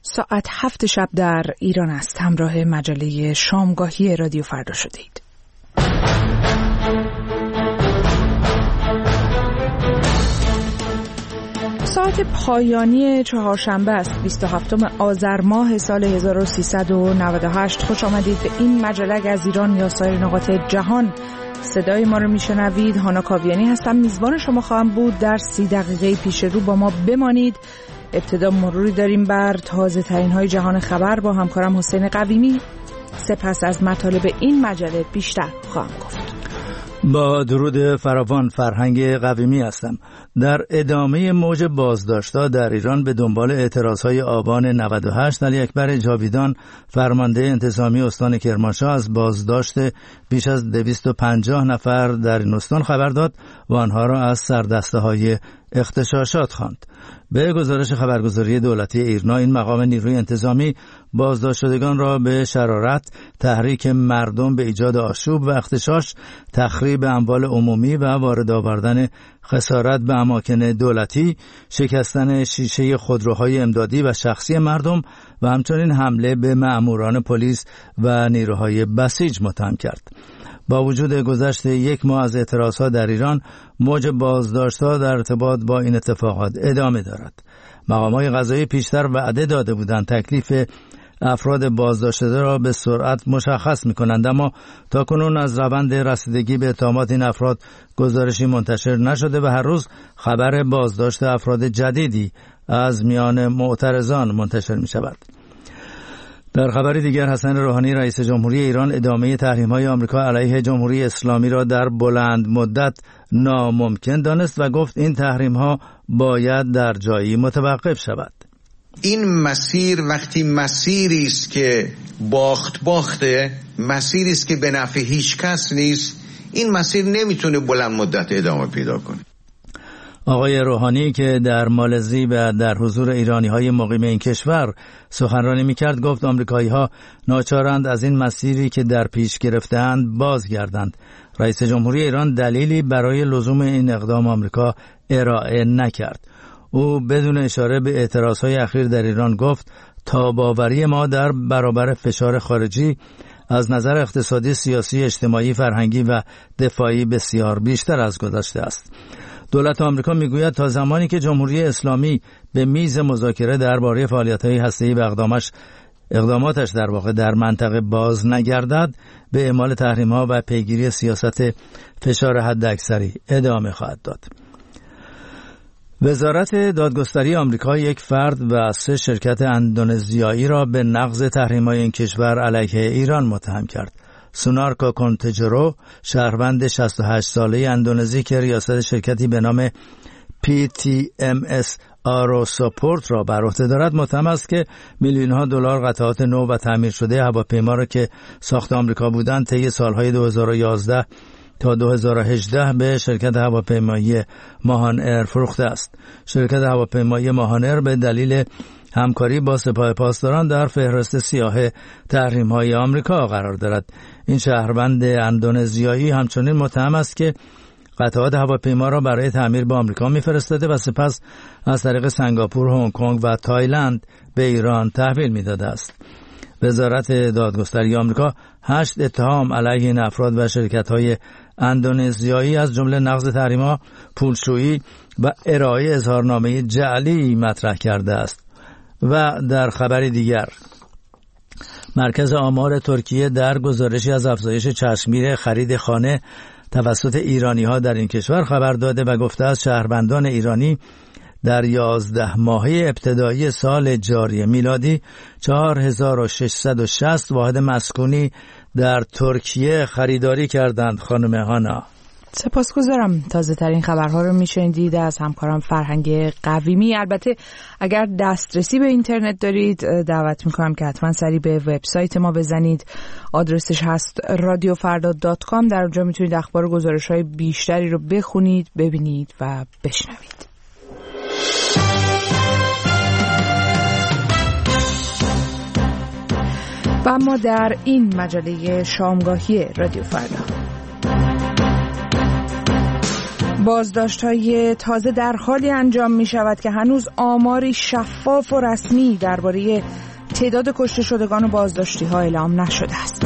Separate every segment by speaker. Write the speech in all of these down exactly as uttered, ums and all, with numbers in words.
Speaker 1: ساعت هفت شب در ایران است. همراه مجله شامگاهی رادیو فردا شدید. ساعت پایانی چهارشنبه است، بیست و هفتم آذر ماه سال هزار و سیصد و نود و هشت. خوش آمدید به این مجله از ایران یا سایر نقاط جهان. صدای ما رو میشنوید. هانا کاویانی هستم، میزبان شما خواهم بود. در سی دقیقه پیش رو با ما بمانید. ابتدا مروری داریم بر تازه ترین های جهان خبر با همکارم حسین قویمی. سپس از مطالب این مجله بیشتر خواهم گفت.
Speaker 2: با درود فراوان، فرهنگ قویمی هستم. در ادامه موج بازداشت‌ها در ایران به دنبال اعتراضهای آبان نود و هشت، علی اکبر جاویدان فرمانده انتظامی استان کرمانشاه از بازداشت بیش از دویست و پنجاه نفر در این استان خبر داد و آنها را از سردسته‌های اغتشاشات خواند. به گزارش خبرگزاری دولتی ایرنا، این مقام نیروی انتظامی بازداشت شدگان را به شرارت، تحریک مردم به ایجاد آشوب و اغتشاش، تخریب اموال عمومی و وارد آوردن خسارت به اماکن دولتی، شکستن شیشه خودروهای امدادی و شخصی مردم و همچنین حمله به مأموران پلیس و نیروهای بسیج متهم کرد. با وجود گذشت یک ماه از اعتراضها در ایران، موج بازداشت‌ها در ارتباط با این اتفاقات ادامه دارد. مقام‌های قضایی پیشتر وعده داده بودند تکلیف افراد بازداشته را به سرعت مشخص می‌کنند، اما تاکنون از روند رسیدگی به اتهامات این افراد گزارشی منتشر نشده و هر روز خبر بازداشت افراد جدیدی از میان معترضان منتشر می‌شود. در خبری دیگر، حسن روحانی رئیس جمهوری ایران ادامه تحریم‌های آمریکا علیه جمهوری اسلامی را در بلند مدت ناممکن دانست و گفت این تحریم‌ها باید در جایی متوقف شود.
Speaker 3: این مسیر وقتی مسیری است که باخت باخته، مسیری است که به نفع هیچ کس نیست، این مسیر نمیتونه بلند مدت ادامه پیدا کنه.
Speaker 2: آقای روحانی که در مالزی و در حضور ایرانی‌های مقیم این کشور سخنرانی می‌کرد، گفت آمریکایی‌ها ناچارند از این مسیری که در پیش گرفته‌اند بازگردند. رئیس جمهوری ایران دلیلی برای لزوم این اقدام آمریکا ارائه نکرد. او بدون اشاره به اعتراضهای اخیر در ایران گفت تاب‌آوری ما در برابر فشار خارجی از نظر اقتصادی، سیاسی، اجتماعی، فرهنگی و دفاعی بسیار بیشتر از گذشته است. دولت آمریکا میگوید تا زمانی که جمهوری اسلامی به میز مذاکره درباره فعالیت‌های هسته‌ای و اقدامش اقداماتش در واقع در منطقه باز نگردد، به اعمال تحریم‌ها و پیگیری سیاست فشار حداکثری ادامه خواهد داد. وزارت دادگستری آمریکا یک فرد و سه شرکت اندونزیایی را به نقض تحریم‌های این کشور علیه ایران متهم کرد. سونارکو کونتجرو، شهروند شصت و هشت ساله اندونزی که ریاست شرکتی به نام پی تی ام اس آرو ساپورت را بر عهده دارد، متهم است که میلیون‌ها دلار قطعات نو و تعمیر شده هواپیما را که ساخت آمریکا بودند طی سالهای دو هزار و یازده تا دو هزار و هجده به شرکت هواپیمایی ماهان ایر فروخته است. شرکت هواپیمایی ماهان ایر به دلیل همکاری با سپاه پاسداران در فهرست سیاه تحریم‌های آمریکا قرار دارد. این شهروند اندونزیایی همچنین متهم است که قطعات هواپیما را برای تعمیر به آمریکا می‌فرستاده و سپس از طریق سنگاپور، هنگ کنگ و تایلند به ایران تحویل می‌داده است. وزارت دادگستری آمریکا هشت اتهام علیه این افراد و شرکت‌های اندونزیایی از جمله نقض تحریم‌ها، پولشویی و ارائه اظهارنامه جعلی مطرح کرده است. و در خبری دیگر، مرکز آمار ترکیه در گزارشی از افزایش چشمگیر خرید خانه توسط ایرانی‌ها در این کشور خبر داده و گفته است شهروندان ایرانی در یازده ماهه ابتدایی سال جاری میلادی چهار هزار و ششصد و شصت واحد مسکونی در ترکیه خریداری کردند. خانم هانا،
Speaker 1: سپاسگزارم. تازه ترین خبرها رو میشنیدید از همکارم فرهنگ قویمی. البته اگر دسترسی به اینترنت دارید دعوت میکنم که حتما سری به وبسایت ما بزنید. آدرسش هست رادیو فردا دات کام. در اونجا میتونید اخبار و گزارش‌های بیشتری رو بخونید، ببینید و بشنوید. و اما در این مجله شامگاهی رادیو فردا بازداشت‌های تازه در حالی انجام می‌شود که هنوز آماری شفاف و رسمی درباره تعداد کشته شدگان و بازداشتی‌ها اعلام نشده است.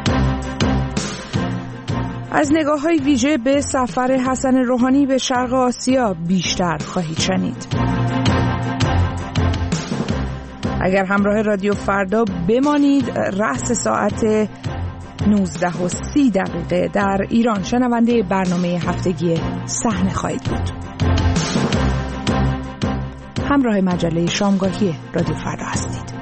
Speaker 1: از نگاه‌های ویژه به سفر حسن روحانی به شرق آسیا بیشتر خواهید شنید. اگر همراه رادیو فردا بمانید، رأس ساعت نوزده و سی دقیقه در ایران شنونده برنامه هفتگی صحنه خواهید بود. همراه مجله شامگاهی رادیو فردا هستید.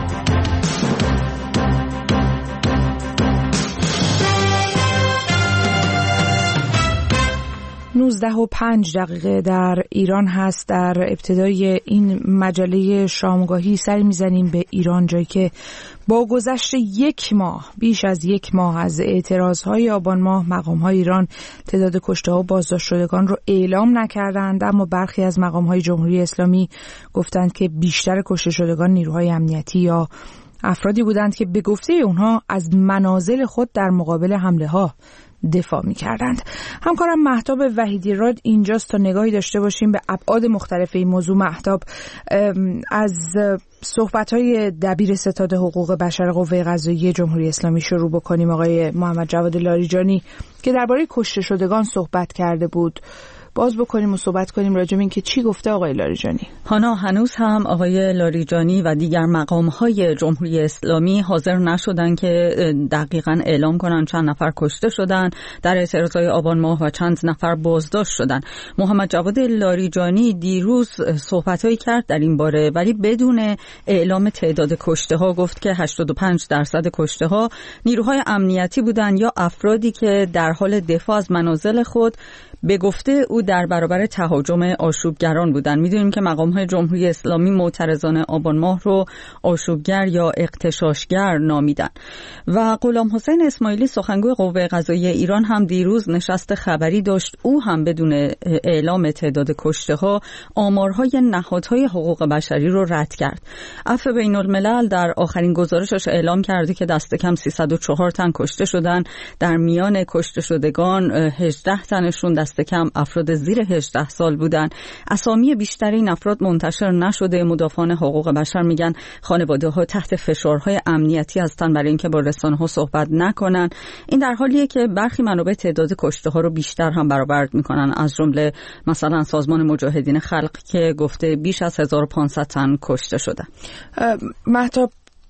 Speaker 1: نوزده و پنج دقیقه در ایران هست. در ابتدای این مجله شامگاهی سری میزنیم به ایران، جایی که با گذشت یک ماه، بیش از یک ماه از اعتراضهای آبان ماه، مقام‌های ایران تعداد کشته‌ها و بازداشت شدگان رو اعلام نکردند، اما برخی از مقام‌های جمهوری اسلامی گفتند که بیشتر کشته شدگان نیروهای امنیتی یا افرادی بودند که به گفته اونها از منازل خود در مقابل حمله‌ها دفاع می کردند. همکارم مهتاب وحیدی راد اینجاست تا نگاهی داشته باشیم به ابعاد مختلف این موضوع. مهتاب، از صحبت‌های دبیر ستاد حقوق بشر قوه قضاییه جمهوری اسلامی شروع بکنیم. آقای محمد جواد لاریجانی که درباره کشته شدگان صحبت کرده بود، باز بکنیم و صحبت کنیم راجع به این که چی گفته آقای لاریجانی.
Speaker 4: هانا، هنوز هم آقای لاریجانی و دیگر مقام‌های جمهوری اسلامی حاضر نشدن که دقیقاً اعلام کنن چند نفر کشته شدن در اعتراضهای آبان ماه و چند نفر بازداشت شدن. محمد جواد لاریجانی دیروز صحبت‌هایی کرد در این باره، ولی بدون اعلام تعداد کشته‌ها گفت که هشتاد و پنج درصد کشته‌ها نیروهای امنیتی بودن یا افرادی که در حال دفاع از منازل خود به گفته او در برابر تهاجم آشوبگران بودند. میدونیم که مقام‌های جمهوری اسلامی معترضان آبان ماه رو آشوبگر یا اغتشاشگر نامیدن. و غلام حسین اسماعیلی سخنگوی قوه قضاییه ایران هم دیروز نشست خبری داشت. او هم بدون اعلام تعداد کشته‌ها آمارهای نهادهای حقوق بشری رو رد کرد. عفو بین الملل در آخرین گزارشش اعلام کرده که دست کم سیصد و چهار تن کشته شدن. در میان کشته شدگان هجده تنشون دست کم افراد زیر هجده سال بودن. اسامی بیشتر این افراد منتشر نشده. مدافعان حقوق بشر میگن خانواده ها تحت فشارهای امنیتی هستن برای اینکه با رسانه ها صحبت نکنن. این در حالیه که برخی منابع تعداد کشته ها رو بیشتر هم برآورد میکنن، از جمله مثلا سازمان مجاهدین خلق که گفته بیش از هزار و پانصد تن کشته شدن.
Speaker 1: مهتاب،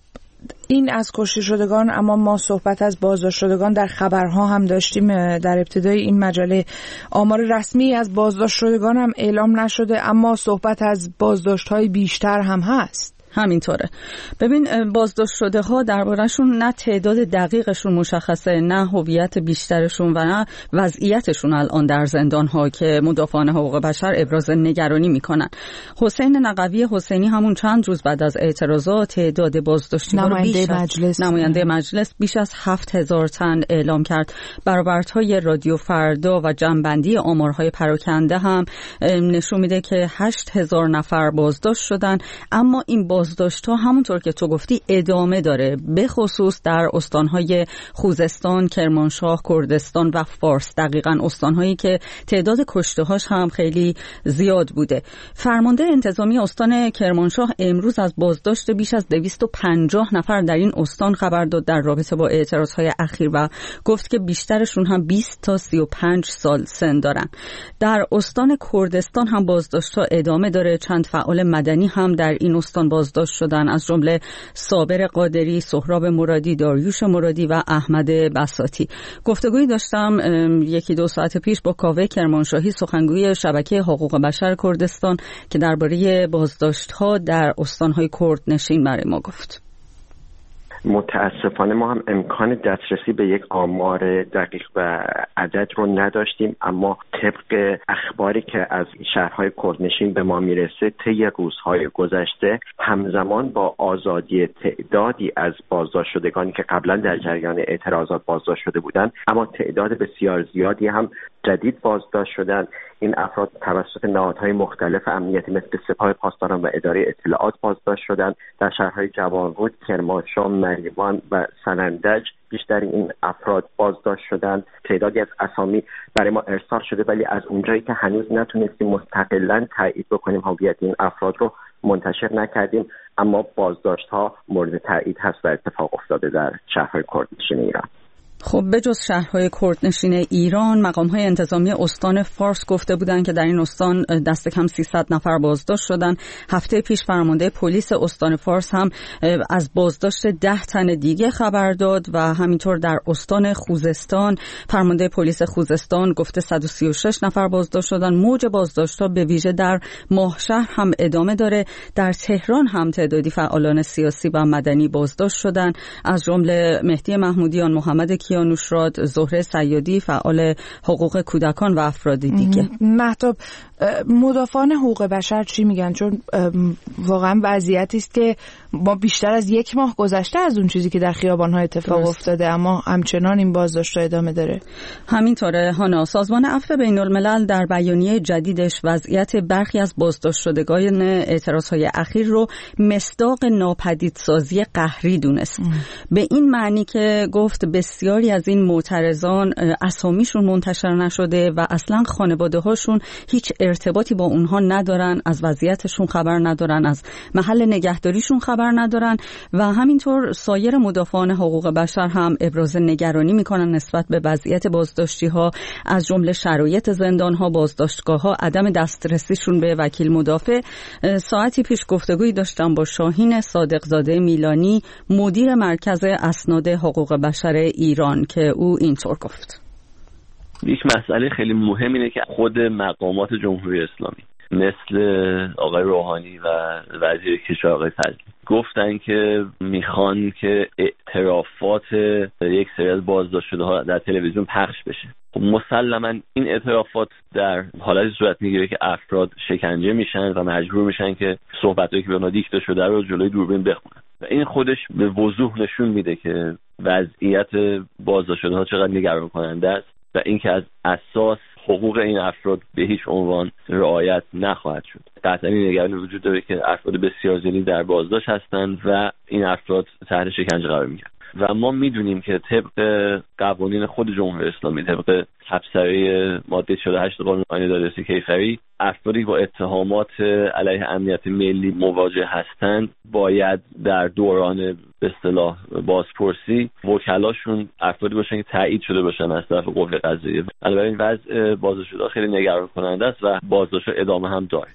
Speaker 1: این از کشته شدگان، اما ما صحبت از بازداشت شدگان در خبرها هم داشتیم. در ابتدای این مجله آمار رسمی از بازداشت شدگان هم اعلام نشده، اما صحبت از بازداشت‌های بیشتر هم هست.
Speaker 4: همینطوره. ببین، بازداشت شده ها درباره‌شون نه تعداد دقیقشون مشخصه، نه هویت بیشترشون و نه وضعیتشون الان در زندان ها که مدافعان حقوق بشر ابراز نگرانی میکنن. حسین نقوی حسینی همون چند روز بعد از اعتراضات تعداد بازداشتی ها رو بیش از نماینده مجلس بیش از هفت هزار تن اعلام کرد. برآوردهای رادیو فردا و جمع‌بندی آمارهای پراکنده هم نشون میده که هشت هزار نفر بازداشت شدن، اما این بازداشت ها همونطور که تو گفتی ادامه داره، به خصوص در استانهای خوزستان، کرمانشاه، کردستان و فارس، دقیقاً استانهایی که تعداد کشته هاش هم خیلی زیاد بوده. فرمانده انتظامی استان کرمانشاه امروز از بازداشت بیش از دویست و پنجاه نفر در این استان خبر داد در رابطه با اعتراضهای اخیر و گفت که بیشترشون هم بیست تا سی و پنج سال سن دارن. در استان کردستان هم بازداشت ها ادامه داره. چند فعال مدنی هم در این استان بازداشت شدن، از جمله صابر قادری، سهراب مرادی، داریوش مرادی و احمد بساطی. گفتگویی داشتم یکی دو ساعت پیش با کاوه کرمانشاهی، سخنگوی شبکه حقوق بشر کردستان، که درباره بازداشت‌ها در استان‌های کردنشین برای ما گفت.
Speaker 5: متاسفانه ما هم امکان دسترسی به یک آمار دقیق و عدد رو نداشتیم، اما طبق اخباری که از شهرهای کردنشین به ما میرسه، طی روزهای گذشته همزمان با آزادی تعدادی از بازداشت شدگانی که قبلا در جریان اعتراضات بازداشت شده بودند، اما تعداد بسیار زیادی هم جدید بازداشت شدن. این افراد توسط نهادهای مختلف امنیتی مثل سپاه پاسداران و اداره اطلاعات بازداشت شدند. در شهرهای جوانرود، کرمانشاه، مریوان و سنندج بیشتر این افراد بازداشت شدن. تعدادی از اسامی برای ما ارسال شده، ولی از اونجایی که هنوز نتونستیم مستقلاً تایید بکنیم هویت این افراد رو منتشر نکردیم، اما بازداشت ها مورد تایید هست و اتفاق افتاده در شهرهای کردنشین ایران.
Speaker 4: خب بجز شهرهای کردنشین ایران، مقام‌های انتظامی استان فارس گفته بودند که در این استان دست کم سیصد نفر بازداشت شدن. هفته پیش فرمانده پلیس استان فارس هم از بازداشت ده تن دیگه خبر داد و همینطور در استان خوزستان فرمانده پلیس خوزستان گفته صد و سی و شش نفر بازداشت شدن. موج بازداشت‌ها به ویژه در ماهشهر هم ادامه داره. در تهران هم تعدادی فعالان سیاسی و مدنی بازداشت شدن، از جمله مهدی محمودیان، محمد کیانوشراد، زهره صیادی، فعال حقوق کودکان و افراد دیگه.
Speaker 1: مهتاب، مدافعان حقوق بشر چی میگن؟ چون واقعا وضعیتی است که ما بیشتر از یک ماه گذشته از اون چیزی که در خیابان‌ها اتفاق درست. افتاده، اما همچنان این بازداشت‌ها ادامه داره.
Speaker 4: همینطوره هانا. سازمان عفو بین‌الملل در بیانیه جدیدش وضعیت برخی از بازداشت شدگان اعتراض‌های اخیر رو مصداق ناپدیدسازی قهری دونست. ام. به این معنی که گفت بسیاری از این معترضان اسامیشون منتشر نشده و اصلا خانواده‌هاشون هیچ ارتباطی با اونها ندارن، از وضعیتشون خبر ندارن، از محل نگهداریشون خبر ندارن و همینطور سایر مدافعان حقوق بشر هم ابراز نگرانی میکنن نسبت به وضعیت بازداشتی‌ها، از جمله شرایط زندان‌ها، بازداشتگاه‌ها، عدم دسترسیشون به وکیل مدافع. ساعتی پیش گفتگویی داشتم با شاهین صادقزاده میلانی، مدیر مرکز اسناد حقوق بشر ایران، که او اینطور گفت:
Speaker 6: یک مسئله خیلی مهم اینه که خود مقامات جمهوری اسلامی مثل آقای روحانی و وزیر کشور آقای فضلی گفتن که میخوان که اعترافات یک سری از بازداشت شده ها در تلویزیون پخش بشه. خب مسلما این اعترافات در حالتی صورت میگیره که افراد شکنجه میشن و مجبور میشن که صحبتایی که به اونها دیکته شده رو جلوی دوربین بخونن و این خودش به وضوح نشون میده که وضعیت بازداشت شده ها چقدر نگران کننده است و اینکه از اساس حقوق این افراد به هیچ عنوان رعایت نخواهد شد. قطعاً نگرانی وجود داره که افراد بسیار زیادی در بازداشت هستند و این افراد تحت شکنجه قرار میگیرند و ما میدونیم که طبق قوانین خود جمهوری اسلامی، طبق تبصره ماده چهل و هشت قانون آیین دادرسی کیفری، افرادی با اتهامات علیه امنیت ملی مواجه هستند باید در دوران به اصطلاح بازپرسی وکلاشون افرادی باشن که تایید شده باشن از طرف قوه قضاییه. بنابراین وضع بازداشت‌شده خیلی نگران کننده است و بازداشت ادامه هم داره.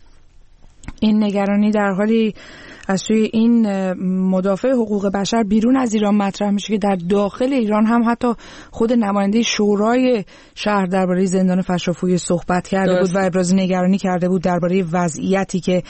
Speaker 1: این نگرانی در حالی از سوی این مدافع حقوق بشر بیرون از ایران مطرح میشه که در داخل ایران هم حتی خود نماینده شورای شهر درباره زندان فشافوی صحبت کرده درست. بود و ابراز نگرانی کرده بود درباره وضعیتی که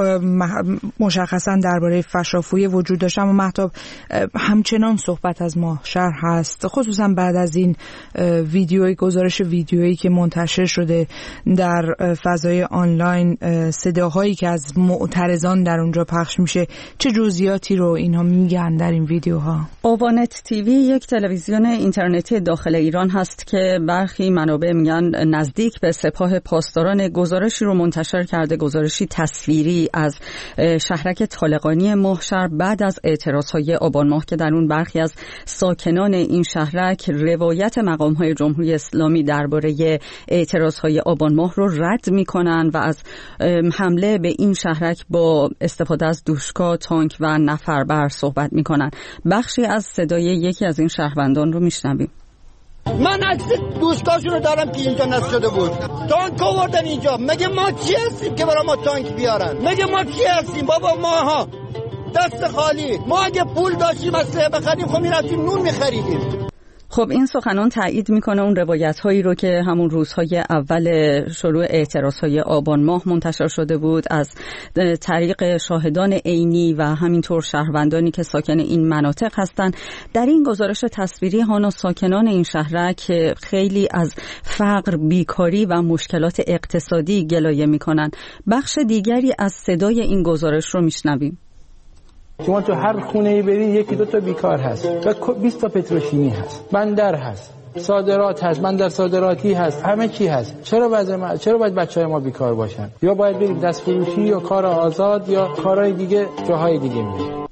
Speaker 1: مشخصا درباره فشافوی وجود داشت. اما مهتاب، همچنان صحبت از ما شهر هست، خصوصا بعد از این ویدیوی گزارش ویدیویی که منتشر شده در فضای آنلاین، صداهایی که از معترضان در اونجا پخش میشه. چه جزئیاتی رو اینها میگن در این ویدیوها؟
Speaker 4: آوانت تیوی یک تلویزیون اینترنتی داخل ایران هست که برخی منابع میگن نزدیک به سپاه پاسداران گزارشی رو منتشر کرده، گزارشی تصویری از شهرک طالقانی ماهشهر بعد از اعتراضهای آبان ماه که در اون برخی از ساکنان این شهرک روایت مقام‌های جمهوری اسلامی درباره اعتراضهای آبان ماه رو رد میکنن و از حمله به این شهرک با استفاده از دوشکا، تانک و نفربر صحبت میکنن. بخشی از صدای یکی از این شهروندان رو میشنویم.
Speaker 7: من عکس دوشکاشون رو دارم که اینجا نصب شده بود. تانک آوردن اینجا. مگه ما چی هستیم که برای ما تانک بیارن؟ مگه ما چی هستیم بابا؟ ماها دست خالی. ما اگه پول داشتیم از سه بخریم خب میرفتیم نون میخریدیم.
Speaker 4: خب این سخنان تایید میکنه اون روایت هایی رو که همون روزهای اول شروع اعتراض های آبان ماه منتشر شده بود از طریق شاهدان عینی و همینطور شهروندانی که ساکن این مناطق هستند. در این گزارش تصویری هانا ساکنان این شهرک خیلی از فقر، بیکاری و مشکلات اقتصادی گلایه میکنن. بخش دیگری از صدای این گزارش رو میشنویم.
Speaker 8: شما تو هر خونه‌ای برید یکی دو تا بیکار هست و بیست تا پتروشیمی هست، بندر هست، صادرات هست، بندر صادراتی هست، همه چی هست. چرا وضع ما چرا باید بچه‌های ما بیکار باشن؟ یا باید بریم دست فروشی یا کار آزاد یا کارهای دیگه جاهای دیگه میریم.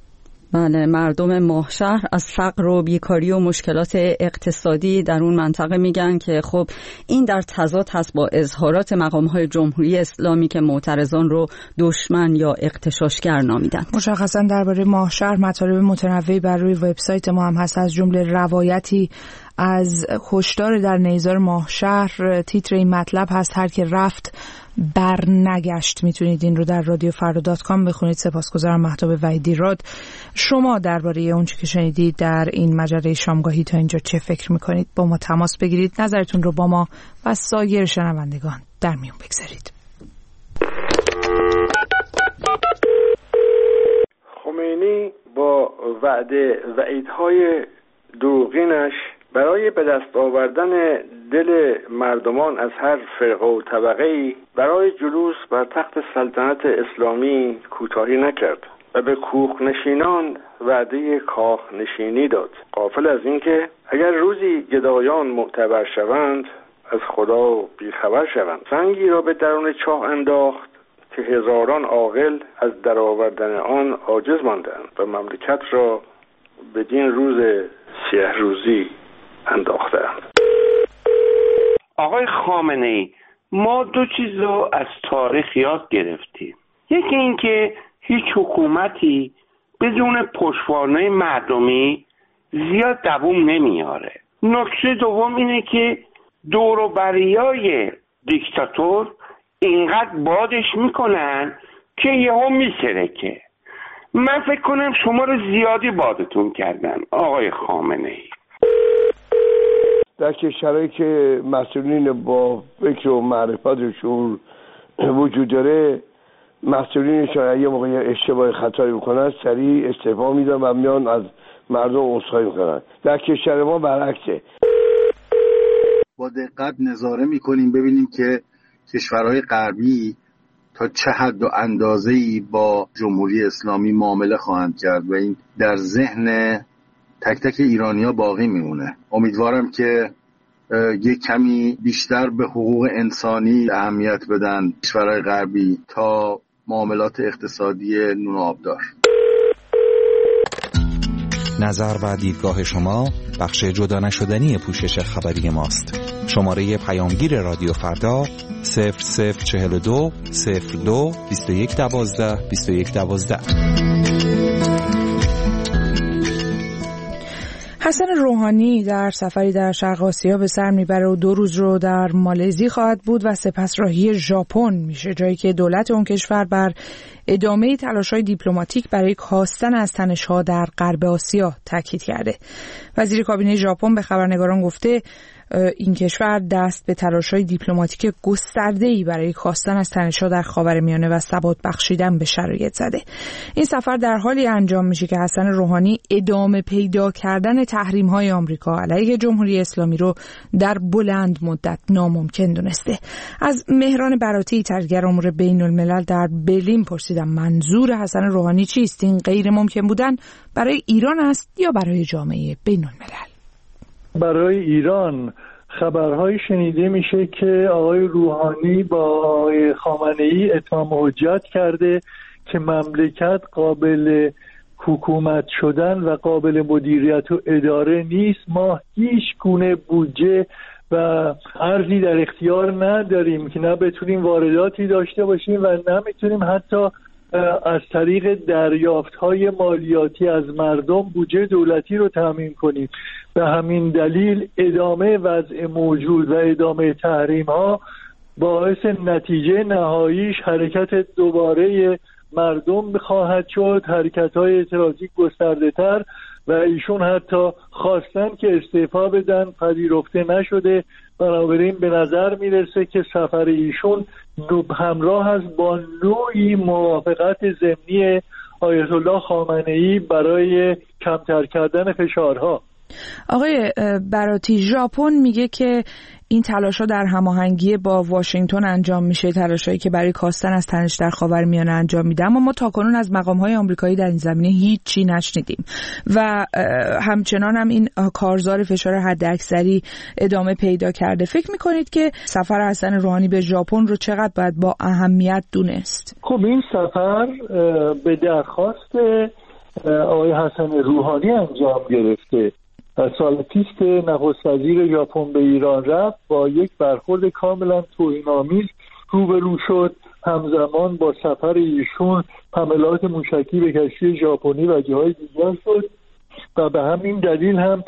Speaker 4: بله، مردم ماهشهر از فقر و بیکاری و مشکلات اقتصادی در اون منطقه میگن که خب این در تضاد هست با اظهارات مقام‌های جمهوری اسلامی که معترضان رو دشمن یا اغتشاشگر نامیدند.
Speaker 1: مشخصا درباره ماهشهر مطالب متنوعی بر روی وبسایت ما هم هست، از جمله روایتی از هشدار در نیزار ماهشهر. تیتر این مطلب هست هر که رفت برنگشت. میتونید این رو در رادیو فردا دات کام بخونید. سپاسگزارم مهتاب وحیدی‌راد. شما درباره اون چیزی که شنیدید در این مجله شامگاهی تا اینجا چه فکر میکنید؟ با ما تماس بگیرید، نظرتون رو با ما و سایر شنوندگان در میون بگذارید.
Speaker 9: خمینی با وعده وعیدهای دروغینش برای به دست آوردن دل مردمان از هر فرقه و طبقه‌ای برای جلوس بر تخت سلطنت اسلامی کوتاهی نکرد و به کوخ نشینان وعده کاخ نشینی داد، غافل از اینکه اگر روزی گدایان معتبر شوند از خدا بیخبر شوند. سنگی را به درون چاه انداخت که هزاران عاقل از درآوردن آن عاجز ماندند و مملکت را بدین روز سیه روزی انداختند.
Speaker 10: آقای خامنه‌ای، ما دو چیز رو از تاریخ یاد گرفتیم. یکی این که هیچ حکومتی بدون پشتوانه مردمی زیاد دوام نمیاره. نکته دوم اینه که دور و بریای دیکتاتور اینقدر بادش میکنن که یهو میسرکه. من فکر کنم شما رو زیادی بادتون کردن آقای خامنه‌ای.
Speaker 11: در کشورهایی که مسئولین با فکر و معرفتشون وجود داره، مسئولینشون یه موقع اشتباه خطایی بکنن سریع استعفا میدن و میان از مردم عذرخواهی میکنن. در کشور ما برعکسه.
Speaker 12: با دقت نظاره میکنیم ببینیم که کشورهای غربی تا چه حد و اندازه‌ای با جمهوری اسلامی معامله خواهند کرد و این در ذهن تک تک ایرانی‌ها باقی میمونه. امیدوارم که یک کمی بیشتر به حقوق انسانی اهمیت بدن کشورهای غربی تا معاملات اقتصادی نون و آبدار.
Speaker 13: نظر و دیدگاه شما بخش جدا نشدنی پوشش خبری ماست. شماره پیامگیر رادیو فردا صفر صفر چهل و دو صفر دو بیست و یک دوازده بیست و یک دوازده.
Speaker 1: حسن روحانی در سفری در شرق آسیا به سر میبره و دو روز رو در مالزی خواهد بود و سپس راهی ژاپن میشه، جایی که دولت اون کشور بر ادامه تلاش‌های دیپلماتیک برای کاستن از تنش‌ها در غرب آسیا تاکید کرده. وزیر کابینه ژاپن به خبرنگاران گفته این کشور دست به تلاش‌های دیپلماتیک گسترده‌ای برای کاستن از تنش‌ها در خاورمیانه و ثبات بخشیدن به شرایط زده. این سفر در حالی انجام میشه که حسن روحانی ادامه پیدا کردن تحریم‌های آمریکا علیه جمهوری اسلامی رو در بلند مدت ناممکن دونسته. از مهران براتی تحلیلگر امور بین‌الملل در برلین پرسیدم منظور حسن روحانی چیست؟ این غیر ممکن بودن برای ایران است یا برای جامعه بین‌الملل؟
Speaker 14: برای ایران خبرهایی شنیده میشه که آقای روحانی با آقای خامنه‌ای اتمام حجت کرده که مملکت قابل حکومت شدن و قابل مدیریت و اداره نیست. ما هیچ گونه بودجه و ارزی در اختیار نداریم که نه بتونیم وارداتی داشته باشیم و نه میتونیم حتی از طریق دریافت‌های مالیاتی از مردم بودجه دولتی رو تامین کنیم. به همین دلیل ادامه وضع موجود و ادامه تحریم‌ها باعث نتیجه نهاییش حرکت دوباره مردم خواهد شد، حرکت‌های اعتراضی گسترده‌تر و ایشون حتی خواستن که استعفا بدن، پذیرفته نشده. بنابراین به نظر میرسه که سفر ایشون همراه است با نوعی موافقت ضمنی آیت الله خامنه‌ای برای کمتر کردن فشارها.
Speaker 1: آقای براتی، ژاپن میگه که این تلاش‌ها در هماهنگی با واشنگتن انجام میشه، تلاشایی که برای کاستن از تنش در خاورمیانه انجام میده، اما ما تاکنون از مقام‌های آمریکایی در این زمینه هیچ چی نشنیدیم و همچنان هم این کارزار فشار حداکثری ادامه پیدا کرده. فکر میکنید که سفر حسن روحانی به ژاپن رو چقدر باید با اهمیت دونست؟
Speaker 14: خب این سفر به درخواست آقای حسن روحانی انجام گرفته. سال پیش که نخست وزیر ژاپن به ایران رفت با یک برخورد کاملا توهین‌آمیز روبرو شد. همزمان با سفر ایشون حملات موشکی به کشتی ژاپنی و جاهای دیگر شد و به همین دلیل هم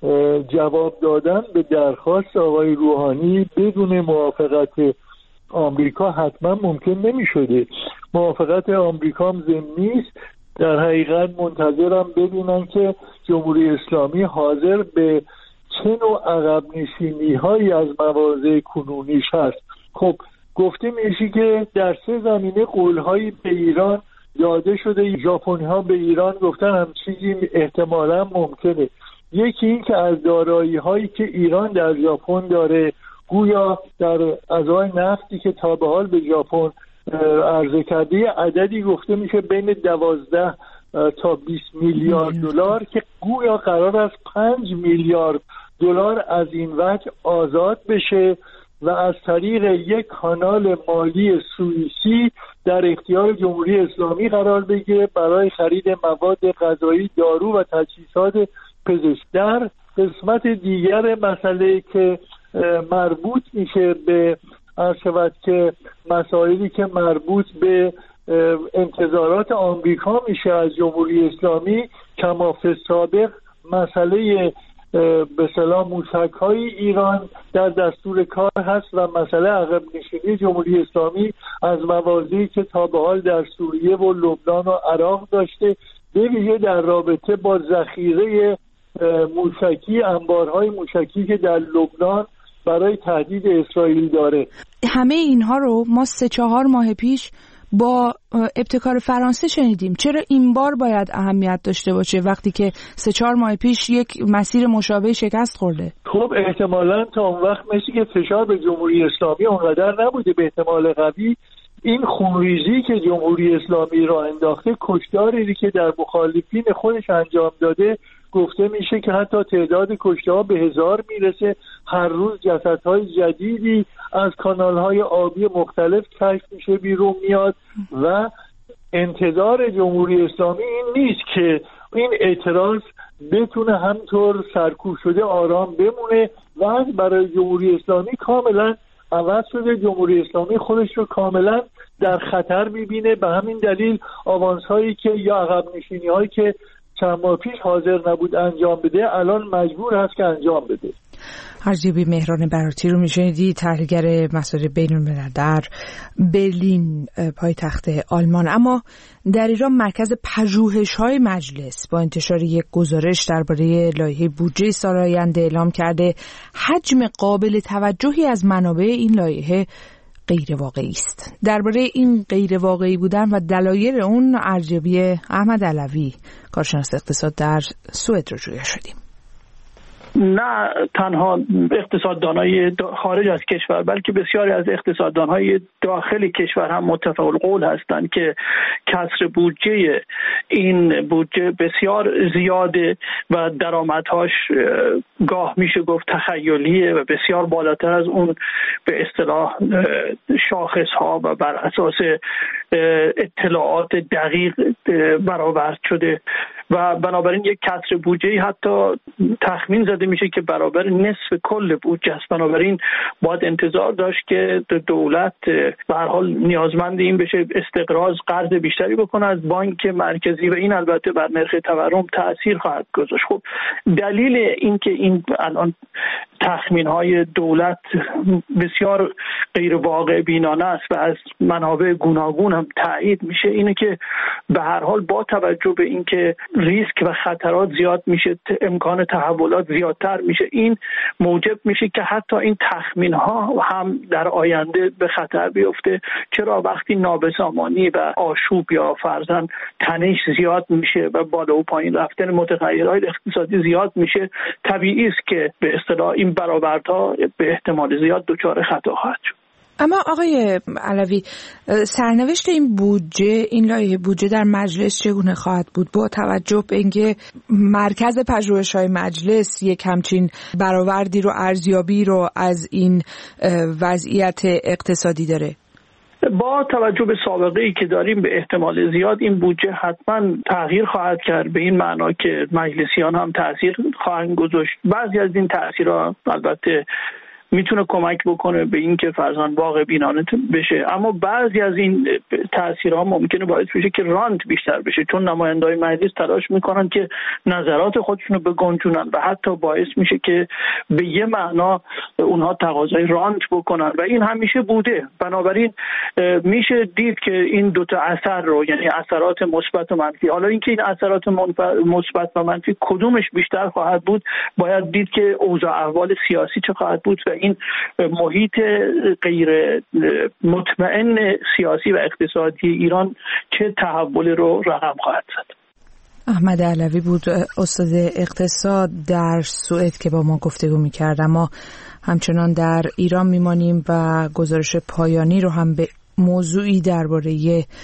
Speaker 14: جواب دادن به درخواست آقای روحانی بدون موافقت آمریکا حتما ممکن نمی شده. موافقت آمریکا هم ضمنی است. در حقیقت منتظرم ببینن که جمهوری اسلامی حاضر به چه نوع عقب نشینی هایی از مواضع کنونیش هست. خب گفته میشه که در سه زمینه قولهایی به ایران داده شده. ژاپنی ها به ایران گفتن هم چیزی احتمالا ممکنه. یکی این که از دارایی هایی که ایران در ژاپن داره، گویا در ازای نفتی که تا به حال به ژاپن عرضه کرده عددی گفته میشه بین دوازده تا بیست میلیارد دلار که گویا قرار است پنج میلیارد دلار از این وجه آزاد بشه و از طریق یک کانال مالی سوئیسی در اختیار جمهوری اسلامی قرار بگیره برای خرید مواد غذایی، دارو و تجهیزات پزشکی. در قسمت دیگر مسئله که مربوط میشه به عرض که مسائلی که مربوط به انتظارات آمریکا میشه از جمهوری اسلامی، کما فی السابق مسئله به اصطلاح موشک‌های ایران در دستور کار هست و مسئله عقب نشینی جمهوری اسلامی از مواضعی که تا به حال در سوریه و لبنان و عراق داشته، به ویژه در رابطه با ذخیره موشکی، انبارهای موشکی که در لبنان برای تهدید اسرائیل داره.
Speaker 1: همه اینها رو ما سه چهار ماه پیش با ابتکار فرانسه شنیدیم. چرا این بار باید اهمیت داشته باشه وقتی که سه چهار ماه پیش یک مسیر مشابه شکست خورده؟
Speaker 14: خب احتمالاً تا اون وقت مثل که فشار به جمهوری اسلامی اونقدر نبوده. به احتمال قوی این خونریزی که جمهوری اسلامی را انداخته، کشتاری که در مخالفین خودش انجام داده، گفته میشه که حتی تعداد کشته‌ها به هزار میرسه. هر روز جسدهای جدیدی از کانالهای آبی مختلف کشف میشه، بیرون میاد و انتظار جمهوری اسلامی این نیست که این اعتراض بتونه همطور سرکوب شده آرام بمونه و برای جمهوری اسلامی کاملا عوض شده. جمهوری اسلامی خودش رو کاملا در خطر میبینه. به همین دلیل آوانس هایی که یا عقب نشینی هایی که چند ماه پیش حاضر نبود انجام بده، الان مجبور هست که انجام بده.
Speaker 1: حاجی مهران براتی رو میشنیدی، تحلیلگر مسائل بین‌الملل در برلین پایتخت آلمان. اما در ایران مرکز پژوهش‌های مجلس با انتشار یک گزارش درباره لایحه بودجه سال آینده اعلام کرده حجم قابل توجهی از منابع این لایحه غیر واقعی است. درباره این غیر واقعی بودن و دلایل اون ارزیابی احمد علوی، کارشناس اقتصاد در سوئد، رو جویا شدیم.
Speaker 15: نه تنها اقتصاددانای خارج از کشور بلکه بسیاری از اقتصاددانهای داخل کشور هم متفق القول هستند که کسر بودجه این بودجه بسیار زیاده و درآمدهاش گاه میشه گفت تخیلیه و بسیار بالاتر از اون به اصطلاح شاخصها و بر اساس اطلاعات دقیق برآورد شده و بنابراین یک کسر بودجه حتی تخمین زده میشه که برابر نصف کل بودجه است. بنابراین باید انتظار داشت که دولت به هر حال نیازمند این بشه استقراض قرض بیشتری بکنه از بانک مرکزی و این البته بر نرخ تورم تأثیر خواهد گذاشت. خب دلیل این که این الان تخمین های دولت بسیار غیر واقع بینانه است و از منابع گوناگون هم تایید میشه اینه که به هر حال با توجه به اینکه ریسک و خطرات زیاد میشه، امکان تحولات زیادتر میشه، این موجب میشه که حتی این تخمین ها هم در آینده به خطر بیفته. چرا وقتی نابسامانی و آشوب یا فرضاً تنش زیاد میشه و بالا و پایین رفتن متغیرهای اقتصادی زیاد میشه، طبیعی است که به اصطلاح این برآوردها به احتمال زیاد دچار خطا خواهد شد.
Speaker 1: اما آقای علوی، سرنوشت این بودجه، این لایحه بودجه در مجلس چگونه خواهد بود با توجه به اینکه مرکز پژوهش‌های مجلس یک همچین برآوردی رو، ارزیابی رو از این وضعیت اقتصادی داره؟
Speaker 15: با توجه به سابقه ای که داریم به احتمال زیاد این بودجه حتما تغییر خواهد کرد، به این معنا که مجلسیان هم تاثیر خواهند گذاشت. بعضی از این تاثیرها البته میتونه کمک بکنه به این که فرزند واقع بینانه بشه، اما بعضی از این تاثیرها ممکنه باعث بشه که رانت بیشتر بشه، چون نمایندگان مجلس تلاش میکنن که نظرات خودشونو بگنجونن و حتی باعث میشه که به یه معنا اونها تقاضای رانت بکنن و این همیشه بوده. بنابراین میشه دید که این دوتا اثر رو، یعنی اثرات مثبت و منفی، حالا اینکه این اثرات مثبت و منفی کدومش بیشتر خواهد بود باید دید که اوضاع احوال سیاسی چه خواهد بود و این محیط غیر مطمئن سیاسی و اقتصادی ایران چه تحول رو رقم خواهد زد.
Speaker 1: احمد علوی بود، استاد اقتصاد در سوئد که با ما گفتگو می‌کرد. اما همچنان در ایران میمانیم و گزارش پایانی رو هم به موضوعی درباره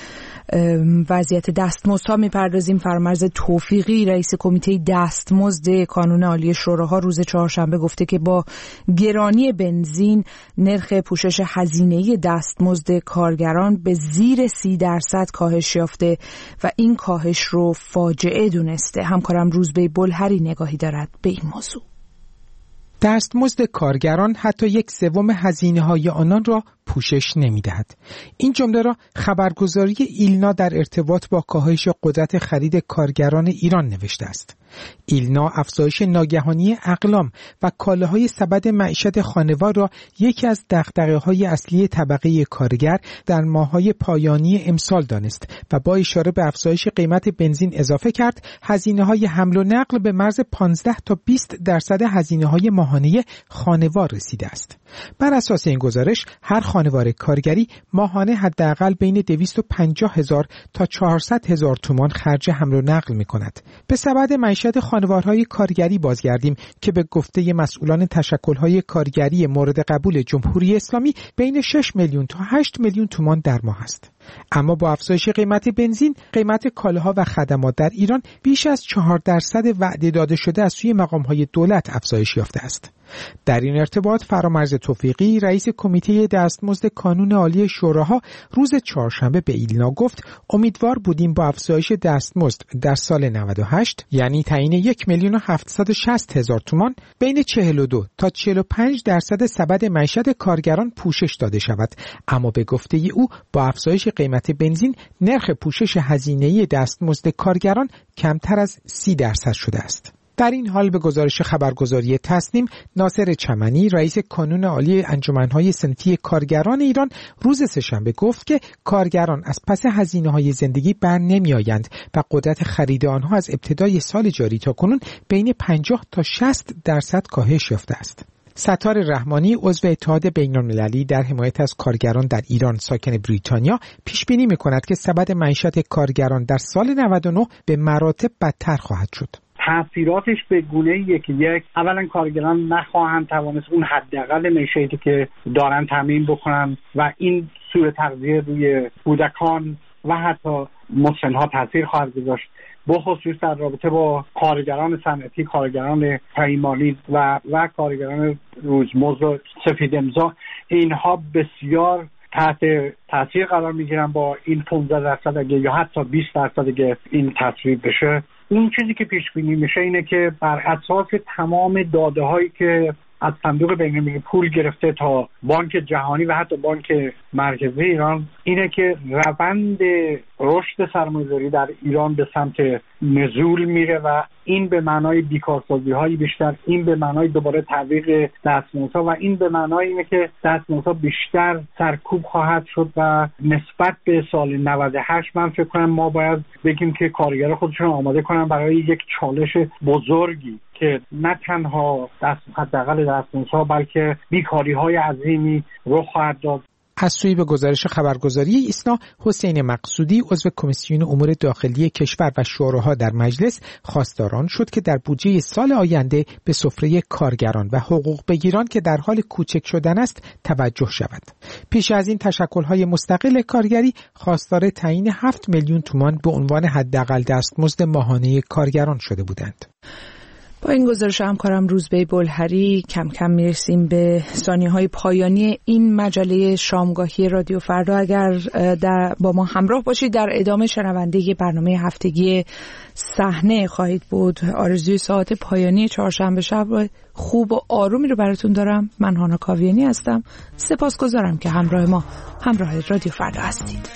Speaker 1: وضعیت دستمزدها میپردازیم. فرامرز توفیقی رئیس کمیته دستمزد کانون عالی شوراها روز چهارشنبه گفته که با گرانی بنزین نرخ پوشش هزینه‌ای دستمزد کارگران به زیر سی درصد کاهش یافته و این کاهش رو فاجعه دونسته. همکارم روزبه بلهری نگاهی دارد به این موضوع.
Speaker 16: دستمزد کارگران حتی یک سوم هزینه‌های آنان را پوشش نمی‌دهد. این جمله را خبرگزاری ایلنا در ارتباط با کاهش قدرت خرید کارگران ایران نوشته است. ایلنا افزایش ناگهانی اقلام و کالاهای سبد معیشت خانوار را یکی از دغدغه‌های اصلی طبقه کارگر در ماه‌های پایانی امسال دانست و با اشاره به افزایش قیمت بنزین اضافه کرد هزینه‌های حمل و نقل به مرز پانزده تا بیست درصد هزینه‌های ماهانه خانوار رسیده است. بر اساس این گزارش هر خانوار کارگری ماهانه حداقل بین دویست و پنجاه هزار تا چهارصد هزار تومان خرج حمل و نقل می‌کند. به سبد معیشت خانوارهای کارگری بازگردیم که به گفته مسئولان تشکل‌های کارگری مورد قبول جمهوری اسلامی بین شش میلیون تا هشت میلیون تومان در ماه است. اما با افزایش قیمت بنزین، قیمت کالاها و خدمات در ایران بیش از چهار درصد وعده داده شده از سوی مقام‌های دولت افزایش یافته است. در این ارتباط فرامرز توفیقی رئیس کمیته دستمزد کانون عالی شوراها روز چهارشنبه به ایلنا گفت امیدوار بودیم با افزایش دستمزد در سال نود و هشت یعنی تعیین یک میلیون و هفتصد و شصت هزار تومان بین چهل و دو تا چهل و پنج درصد سبد معیشت کارگران پوشش داده شود، اما به گفته او با افزایش قیمت بنزین نرخ پوشش هزینه‌ای دستمزد کارگران کمتر از سی درصد شده است. در این حال به گزارش خبرگزاری تصنیم، ناصر چمنی رئیس کانون عالی انجمن‌های صنفی کارگران ایران روز سه‌شنبه گفت که کارگران از پس هزینه‌های زندگی بر نمی‌آیند و قدرت خرید آنها از ابتدای سال جاری تا کنون بین پنجاه تا شصت درصد کاهش یافته است. ستار رحمانی عضو اتحاد بین‌المللی در حمایت از کارگران در ایران ساکن بریتانیا پیش بینی می‌کند که سبد معیشت کارگران در سال نود و نه به مراتب بدتر خواهد شد.
Speaker 17: تأثیراتش به گونه‌ایه که یک اولا کارگران نخواهند توانست اون حداقل معیشتی که دارن تامین بکنن و این سوء تغذیه روی کودکان و حتی مسن‌ها تاثیر خواهد گذاشت، به خصوص در رابطه با کارگران صنعتی، کارگران پیمانی و و کارگران روزمزد و سفید امضا. اینها بسیار تحت تاثیر قرار میگیرن با این پانزده درصد اگه یا حتی بیست درصد اگه این تصویب بشه. اون چیزی که پیش بینی میشه اینه که بر اساس تمام داده هایی که از صندوق بین‌المللی پول گرفته تا بانک جهانی و حتی بانک مرکزی ایران اینه که روند رشد سرمایه‌گذاری در ایران به سمت نزول میره و این به معنای بیکارسازی‌های بیشتر، این به معنای دوباره تعویق دستمزدها و این به معنای اینه که دستمزدها بیشتر سرکوب خواهد شد و نسبت به سال نود و هشت من فکر کنم ما باید بگیم که کارگرها خودشون آماده کنن برای یک چالش بزرگی که نه تنها دست حداقل دستمزدها بلکه بیکاری‌های عظیمی رخ خواهد داد.
Speaker 16: از سوی به گزارش خبرگزاری ایسنا، حسین مقصودی عضو کمیسیون امور داخلی کشور و شوراها در مجلس خواستاران شد که در بودجه سال آینده به سفره کارگران و حقوق بگیران که در حال کوچک شدن است توجه شود. پیش از این تشکل‌های مستقل کارگری خواستار تعیین هفت میلیون تومان به عنوان حداقل دستمزد ماهانه کارگران شده بودند.
Speaker 1: با این گزارش همکارم روزبه بلهری کم کم میرسیم به ثانیه‌های پایانی این مجله شامگاهی رادیو فردا. اگر در با ما همراه باشید در ادامه شنونده برنامه هفتگی صحنه خواهید بود. آرزوی ساعت پایانی چهارشنبه شب خوب و آرومی رو براتون دارم. من هانا کاویانی هستم. سپاسگزارم که همراه ما همراه رادیو فردا هستید.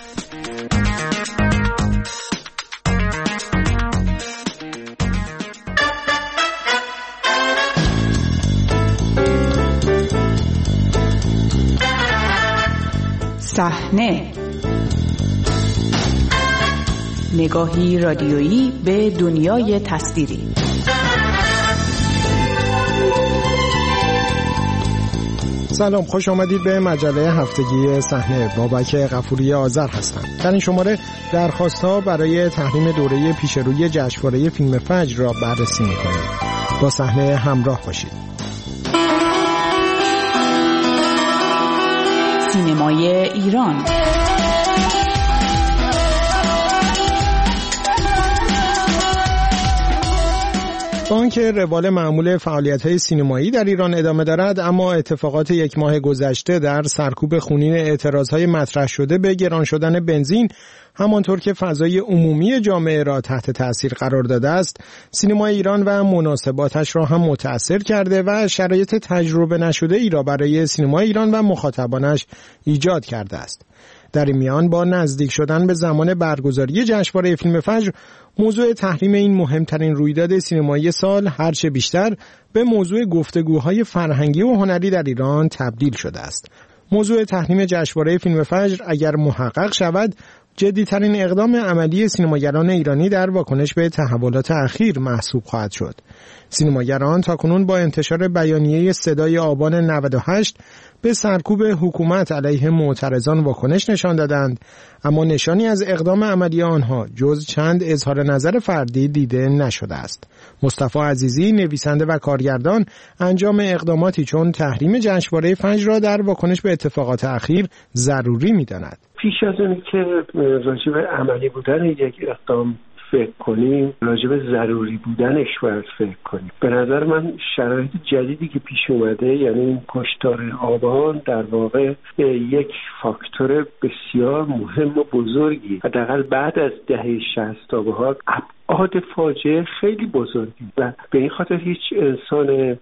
Speaker 18: صحنه، نگاهی رادیویی به دنیای تصویری.
Speaker 19: سلام، خوش آمدید به مجله هفتگی صحنه. بابک غفوری آذر هستم. در این شماره درخواست‌ها برای تحریم دوره پیشروی جشنواره فیلم فجر را بررسی می‌کنیم. با صحنه همراه باشید.
Speaker 18: سینمای ایران.
Speaker 19: با آنکه روال معمول فعالیت‌های سینمایی در ایران ادامه دارد، اما اتفاقات یک ماه گذشته در سرکوب خونین اعتراضهای مطرح شده به گران شدن بنزین، همانطور که فضای عمومی جامعه را تحت تأثیر قرار داده است، سینمای ایران و مناسباتش را هم متأثر کرده و شرایط تجربه نشده ای را برای سینمای ایران و مخاطبانش ایجاد کرده است. در این میان با نزدیک شدن به زمان برگزاری جشنواره فیلم فجر، موضوع تحریم این مهمترین رویداد سینمایی سال هرچه بیشتر به موضوع گفتگوهای فرهنگی و هنری در ایران تبدیل شده است. موضوع تحریم جشنواره فیلم فجر اگر محقق شود، جدی‌ترین اقدام عملی سینماگران ایرانی در واکنش به تحولات اخیر محسوب خواهد شد. سینماگران تاکنون با انتشار بیانیه صدای آبان نود و هشت به سرکوب حکومت علیه معترضان واکنش نشان دادند، اما نشانی از اقدام عملی آنها جز چند اظهار نظر فردی دیده نشده است. مصطفی عزیزی، نویسنده و کارگردان، انجام اقداماتی چون تحریم جشنواره فجر را در واکنش به اتفاقات اخیر ضروری می‌داند.
Speaker 10: پیش از اون که راجع به عملی بودن یک اقدام فکر کنیم، راجع به ضروری بودنش باید فکر کنیم. به نظر من شرایط جدیدی که پیش اومده، یعنی این کشتار آبان، در واقع یک فاکتور بسیار مهم و بزرگی، حداقل بعد از دهه شصت تا به حال ابعاد فاجعه خیلی بزرگی و به این خاطر هیچ انسان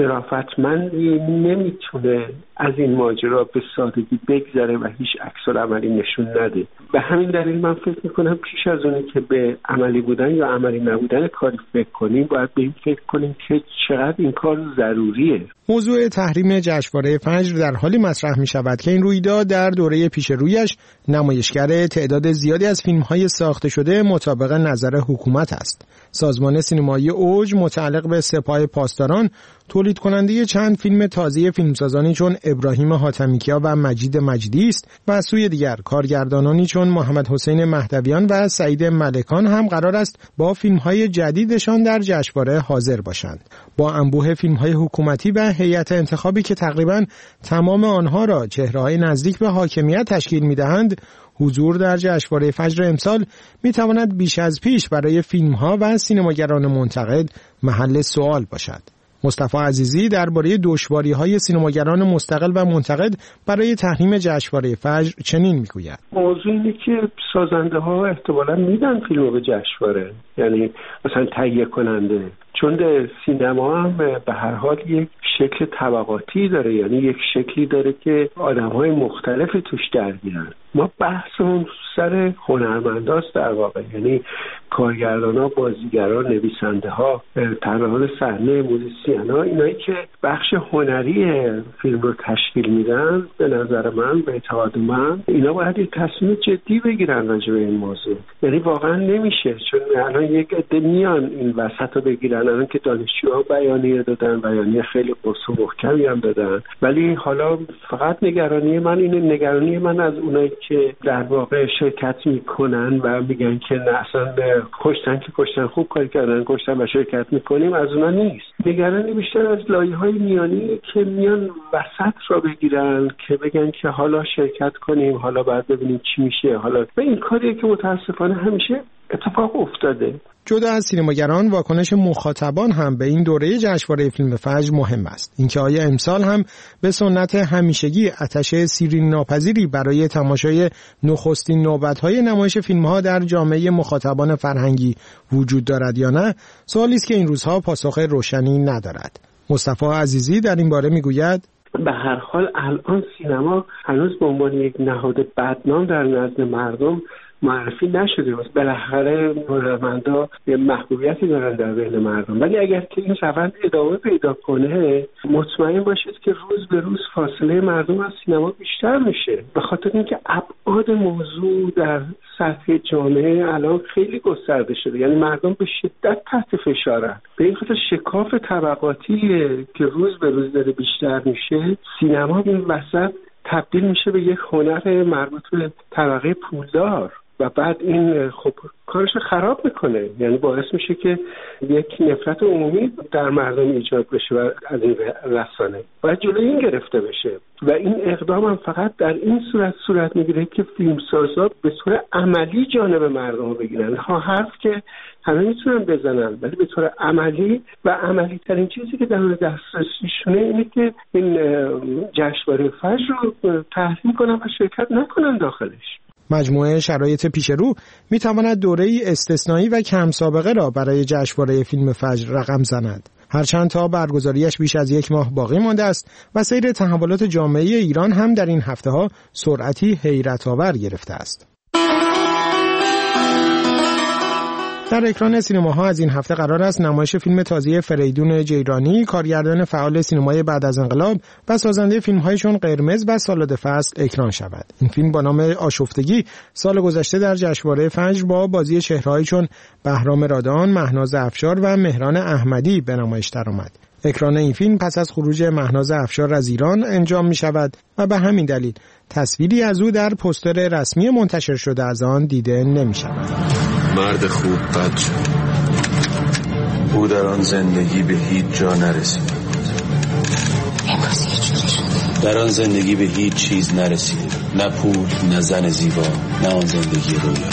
Speaker 10: شرافتمندی نمیتونه از این ماجرا به سادگی بگذره و هیچ عکس‌العملی نشون نده. به همین دلیل من فکر میکنم پیش از اونی که به عملی بودن یا عملی نبودن کاری فکر کنیم، باید به این فکر کنیم که چقدر این کار ضروریه.
Speaker 19: موضوع تحریم جشنواره فجر در حالی مطرح می شود که این رویداد در دوره پیش رویش نمایشگر تعداد زیادی از فیلم‌های ساخته شده مطابق نظر حکومت است. سازمان سینمایی اوج متعلق به سپاه پاسداران تولید کننده چند فیلم تازه فیلمسازانی چون ابراهیم حاتمیکیا و مجید مجدی است و از سوی دیگر کارگردانانی چون محمد حسین مهدویان و سعید ملکان هم قرار است با فیلم‌های جدیدشان در جشنواره حاضر باشند. با انبوه فیلم‌های حکومتی و هیئت انتخابی که تقریباً تمام آنها را چهره‌های نزدیک به حاکمیت تشکیل می‌دهند، حضور در جشنواره فجر امسال می‌تواند بیش از پیش برای فیلم‌ها و سینماگران منتقد محل سوال باشد. مصطفی عزیزی درباره دشواری‌های سینماگران مستقل و منتقد برای تحریم جشنواره فجر چنین می‌گوید:
Speaker 10: موضوع اینه که سازنده‌ها احتمالاً میدن فیلمو به جشنواره، یعنی مثلا تهیه کننده، چون سینما هم به هر حال یک شکل طبقاتی داره، یعنی یک شکلی داره که آدم‌های مختلفی توش درگیرن. ما بحثمون سر هنرمنداست در واقع، یعنی کارگردان‌ها، بازیگران، نویسنده‌ها، طراحان صحنه، موزیسین‌ها، اینایی که بخش هنری فیلم رو تشکیل میدن، به نظر من، به اعتقاد من، اینا باید یک تصمیم جدی بگیرن راجع به این موضوع. یعنی واقعا نمیشه، چون الان یک عده میان این وسط رو بگیرن، الان که دانشجوها بیانیه دادن، بیانیه خیلی قصه و محکمی هم دادن، ولی حالا فقط نگرانی من اینه، نگرانی من از اونایی که در واقع شرکت میکنن و میگن که نه اصلا کشتن که کشتن، خوب کار کردن، کشتن و شرکت میکنیم، از اونا نیست. نگرانی بیشتر از لایه‌های میانی که میان وسط را بگیرن که بگن که حالا شرکت کنیم، حالا بعد ببینیم چی میشه، حالا و این کاریه که متاسفانه همیشه اتفاق افتاده.
Speaker 19: جدا از سینماگران، واکنش مخاطبان هم به این دوره جشنواره فیلم فجر مهم است. اینکه آیا امسال هم به سنت همیشگی آتش سیرین ناپذیری برای تماشای نخستین نوبت‌های نمایش فیلم‌ها در جامعه مخاطبان فرهنگی وجود دارد یا نه، سوالی است که این روزها پاسخ روشنی ندارد. مصطفی عزیزی در این باره میگوید:
Speaker 10: به هر حال الان سینما هنوز به عنوان یک نهاد بدنام در نزد مردم معرفی نشده است. بالاخره هنرمندا یه محبوبیتی دارن در بین مردم، ولی اگر که این روند ادامه پیدا کنه مطمئن باشید که روز به روز فاصله مردم از سینما بیشتر میشه، به خاطر اینکه ابعاد موضوع در سطح جامعه الان خیلی گسترده شده. یعنی مردم به شدت تحت فشارن. به این خاطر شکاف طبقاتی که روز به روز داره بیشتر میشه، سینما این وسط تبدیل میشه به یک هنر مربوط به طبقه پولدار و بعد این خب کارش خراب میکنه. یعنی باعث میشه که یک نفرت عمومی در مردم ایجاد بشه و از این رسانه باید جلوی این گرفته بشه و این اقدام هم فقط در این صورت صورت میگیره که فیلمسازا به طور عملی جانب مردم بگیرن. ها حرف که همه میتونن بزنن، ولی به طور عملی و عملی ترین چیزی که در دسترسیشونه اینه که این جشنواره فجر رو تحریم کنن و شرکت نکنن داخلش.
Speaker 19: مجموعه شرایط پیش رو می تواند دوره‌ای استثنایی و کم سابقه را برای جشنواره فیلم فجر رقم زند. هرچند تا برگزاریش بیش از یک ماه باقی مانده است و سیر تحولات جامعه ایران هم در این هفته‌ها سرعتی حیرت آور گرفته است. در اکران سینماها از این هفته قرار است نمایش فیلم تازه فریدون جیرانی، کارگردان فعال سینمای بعد از انقلاب و سازنده فیلم‌های چون قرمز و سالاد فصل اکران شود. این فیلم با نام آشفتگی سال گذشته در جشنواره فجر با بازی چهره‌هایی چون بهرام رادان، مهناز افشار و مهران احمدی به نمایش درآمد. اکران این فیلم پس از خروج مهناز افشار از ایران انجام می شود و به همین دلیل تصویری از او در پوستر رسمی منتشر شده از آن دیده نمی شود.
Speaker 20: مرد خوب بد شد. او در آن زندگی به هیچ جا نرسید. در آن زندگی به هیچ چیز نرسید. نه پول، نه زن زیبا، نه آن زندگی رویا.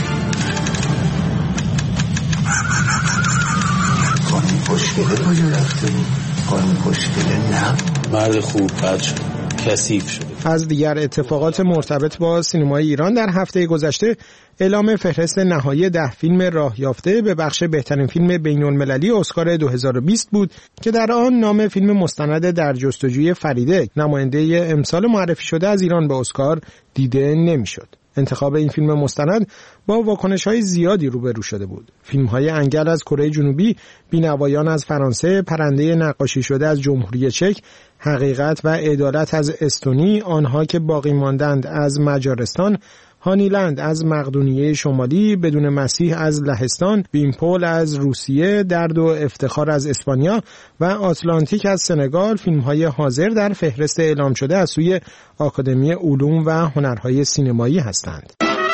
Speaker 20: خانم خوشگله کجا رفته بود؟ خانم خوشگله نه. مرد خوب بد شد. کثیف شده.
Speaker 19: از دیگر اتفاقات مرتبط با سینمای ایران در هفته گذشته اعلام فهرست نهایی ده فیلم راه یافته به بخش بهترین فیلم بین‌المللی اسکار دو هزار و بیست بود که در آن نام فیلم مستند در جستجوی فریده، نماینده امسال معرفی شده از ایران به اسکار، دیده نمی‌شد. انتخاب این فیلم مستند با واکنش‌های زیادی روبرو شده بود. فیلم‌های انگل از کره جنوبی، بینوایان از فرانسه، پرنده نقاشی شده از جمهوری چک، حقیقت و عدالت از استونی، آنها که باقی ماندند از مجارستان، هانیلند از مقدونیه شمالی، بدون مسیح از لهستان، بیمپول از روسیه، درد و افتخار از اسپانیا و آتلانتیک از سنگال فیلم‌های حاضر در فهرست اعلام شده از سوی آکادمی علوم و هنرهای سینمایی هستند.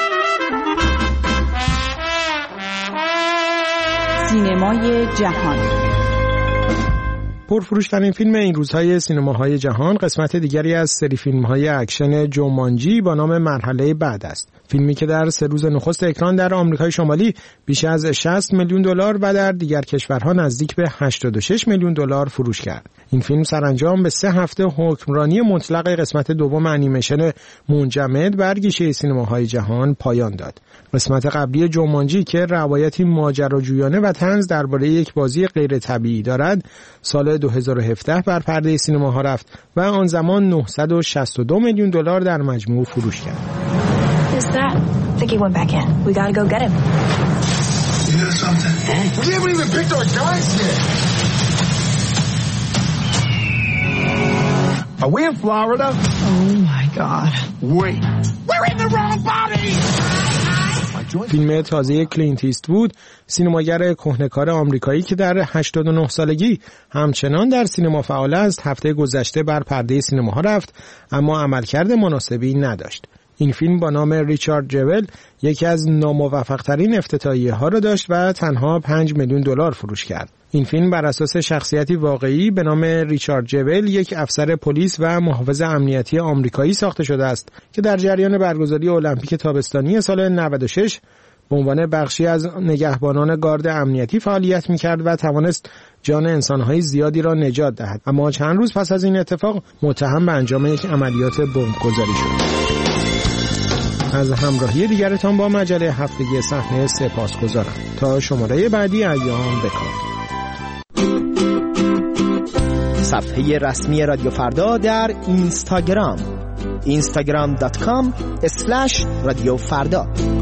Speaker 18: سینمای جهان.
Speaker 19: پرفروش‌ترین فیلم این روزهای سینماهای جهان قسمت دیگری از سری فیلم‌های اکشن جومانجی با نام مرحله بعد است. فیلمی که در سه روز نخست اکران در آمریکای شمالی بیش از شصت میلیون دلار و در دیگر کشورها نزدیک به هشتاد و شش میلیون دلار فروش کرد. این فیلم سرانجام به سه هفته حکمرانی مطلق قسمت دوم انیمیشن منجمد بر گیشه سینماهای جهان پایان داد. قسمت قبلی جومانجی که روایتی ماجراجویانه و طنز درباره یک بازی غیر طبیعی دارد، سال دو هزار و هفده بر پرده سینماها رفت و آن زمان نهصد و شصت و دو میلیون دلار در مجموع فروش کرد.
Speaker 21: Is that? I think he went back in. We gotta go get him.
Speaker 20: You hear something? We haven't even picked our guys yet. Are we in Florida?
Speaker 21: Oh my God.
Speaker 20: Wait. We're in the wrong body!
Speaker 19: فیلم تازه کلینت ایستوود، سینماگر کهنه‌کار آمریکایی که در هشتاد و نه سالگی همچنان در سینما فعال است، هفته گذشته بر پرده سینماها رفت اما عملکرد مناسبی نداشت. این فیلم با نام ریچارد جول یکی از ناموفق‌ترین افتتاحیه‌ها را داشت و تنها پنج میلیون دلار فروش کرد. این فیلم بر اساس شخصیتی واقعی به نام ریچارد جول، یک افسر پلیس و محافظ امنیتی آمریکایی ساخته شده است که در جریان برگزاری المپیک تابستانی سال نود و شش به عنوان بخشی از نگهبانان گارد امنیتی فعالیت می‌کرد و توانست جان انسان‌های زیادی را نجات دهد. اما چند روز پس از این اتفاق متهم به انجام یک عملیات بمب‌گذاری شد. از همراهی دیگرتان با مجله هفتگی صحنه سپاسگزارم. تا شماره بعدی ایام بکار.
Speaker 3: صفحه رسمی رادیو فردا در اینستاگرام اینستاگرام دات کام اسلش رادیو فردا.